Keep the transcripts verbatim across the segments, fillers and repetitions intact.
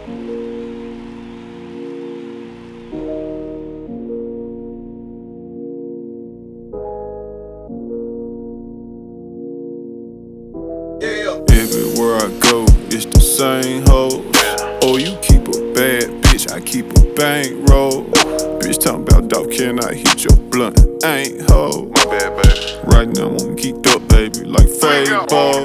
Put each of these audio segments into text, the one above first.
Everywhere I go, it's the same hoes. Oh, you keep a bad bitch, I keep a bankroll. Bitch talking about dog, can I hit your blunt? Ain't ho. My bad, baby. Right now I'm geeked up, baby, like Fable.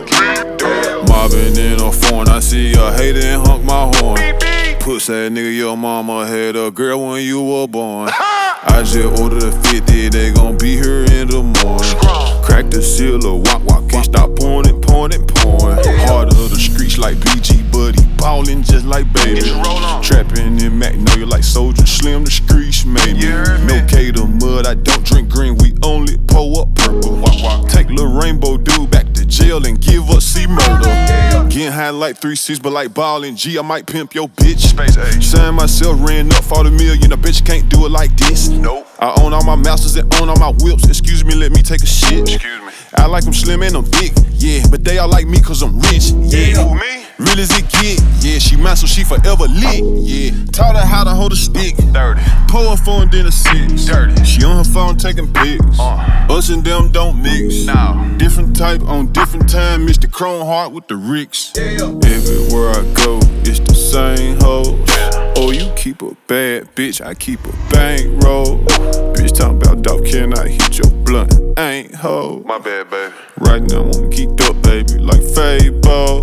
Mobbing in a phone, I see a hater and honk my horn. Puss that nigga, your mama had a girl when you were born. I just ordered a fifty, they gon' be here in the morning. Crack the seal of wop wop, can't stop pouring it, pouring it, pouring. Heart of the streets like B G, buddy, ballin' just like baby. Trappin' in Magnolia like Soldier Slim, the streets maybe. No K to mud, I don't drink green, we only pour up purple. Take Lil Rainbow dude back to jail and give up C murder. Getting high like three six, but like ballin' G, I might pimp your bitch. Sign myself, ran up for the million, a bitch can't do it like this. Nope. I own all my masters and own all my whips. Excuse me, let me take a shit. Excuse me. I like them slim and I'm big, yeah. But they all like me cause I'm rich, yeah. Who, me? Real as it get, yeah. She mine so she forever lit, yeah. Taught her how to hold a stick. Dirty. Pull her phone, then a six. Dirty. She on her phone taking pics. Uh. Us and them don't mix. No. Different type on different time. Mister Chrome Heart with the Ricks. Yeah. Everywhere I go, it's the same hoes. Oh, you keep a bad bitch, I keep a bankroll. Bitch talking about dog, can I hit your blunt? Ain't ho. My bad, baby. Right now I'm geeked up, baby, like Fable.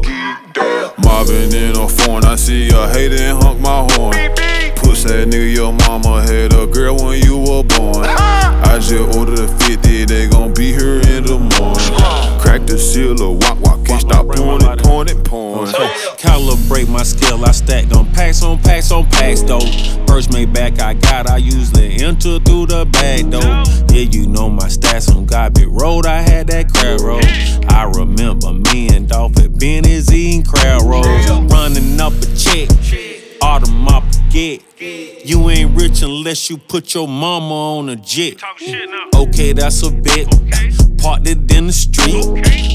Mobbing in a phone, I see a hater and honk my horn. Puss that nigga, your mama had a girl when you were born. I just ordered a fifty, they gon' be here in the morning. Crack the seal of wop wop, can't stop pouring it, pouring it, pouring. Calibrate my skill, I stack on packs on packs on packs though. First made back I got, I usually enter through the back though. Yeah, you know my stats on Garbage Road, I had that crab roll. I remember me and Dolph at Benny's eating crab rolls. Running up a check, autumn I forget. You ain't rich unless you put your mama on a jet. Okay, that's a bet. Parked it in the street.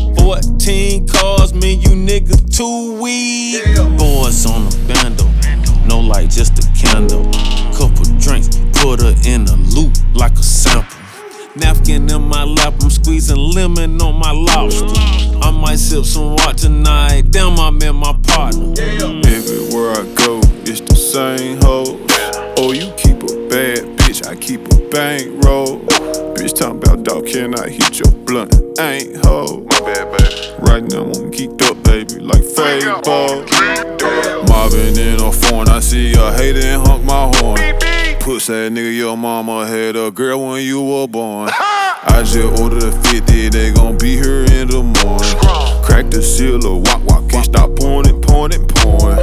fourteen cars, me, you niggas too weak. Boys on the bando, no light, just a candle. Couple drinks, put her in a loop like a sample. Napkin in my lap, I'm squeezing lemon on my lobster. I might sip some water tonight, damn, I met my partner. Everywhere I go, it's the same hoes. Oh, you keep a bad bitch, I keep a bankroll. Bitch talking about dog, can I hit your blunt? Ain't ho. My bad, baby. Right now I'm geeked up, baby, like Fable. Mobbing in a phone, I see a hater and honk my horn. Puss that nigga, your mama had a girl when you were born. I just ordered a fifty, they gon' be here in the morning. Crack the seal of wop wop, can't stop pouring it, pouring it, pouring.